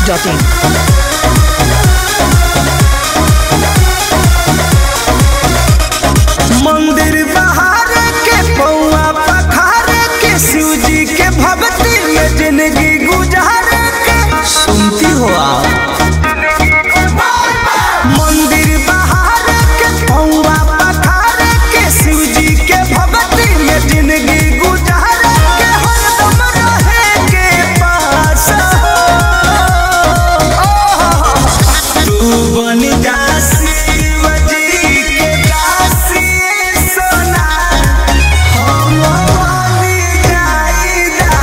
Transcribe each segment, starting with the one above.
masti.in. मंदिर बहार के पौआ पखारे के शिव जी के भक्ति में जिंदगी गुजारे के सुनती हो आप। मंदिर बहार के पौआ पखारे के शिव जी के भक्ति में जिंदगी गुजारे के हरदम रहे के पास तू बन जा शिव जी के दासी सोना हम बन जाई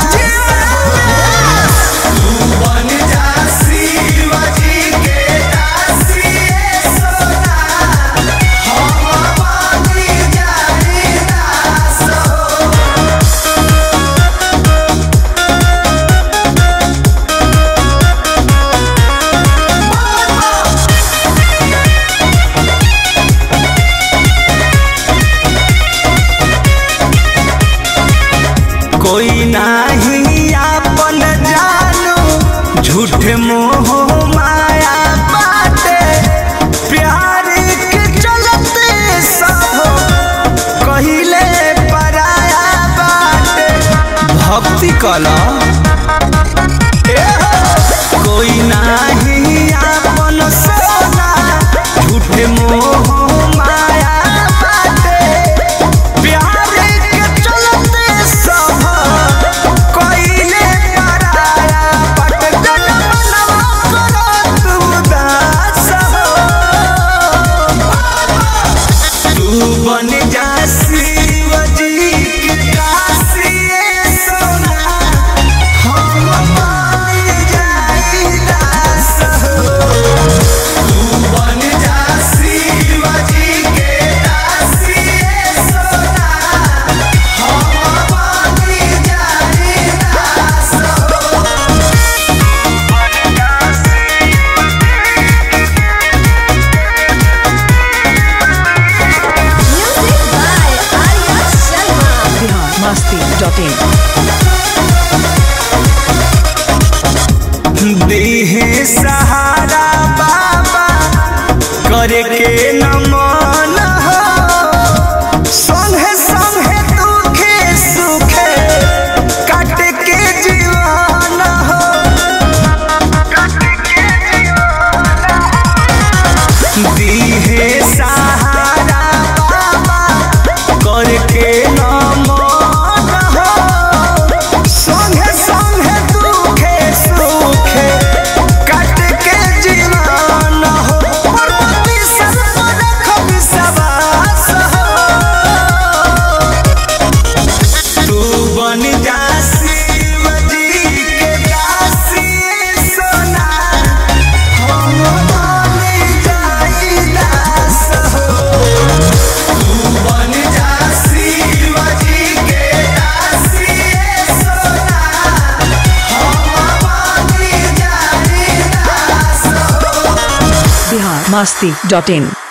दास तू बन जा शिव जी के दासी सोना हम बन जाई दास। कोई नाही आपन जानू झूठे मोह माया बाटे प्यार के चलते सब कहिले पराया बाटे भक्ति कला कोई नाही आपन सोना झूठे मोह माया बाटे प्यार के चलते सब कइले पराया बाटे जनमनवा करत उदास तू बन जा शिव जी के दासी सोना हम बन जाई दास तू बन जा शिव जी के दासी सोना हम बन जाई दास। Music by Arya Sharma. Bihar masti.in. देहे सहारा बाबा करे के न मन हो संगे संगे दुखे सुखे काट के जीवन हो देहे सहारा बाबा करे के न मन हो संगे संगे दुखे सुखे काट के जीवन हो परमति सर्व रख विश्वास हो तू बन जा शिव जी के दासी सोना हम बन जाई दास हो तू बन जा शिव जी के दासी सोना हम बन जाई दास। Bihar masti.in.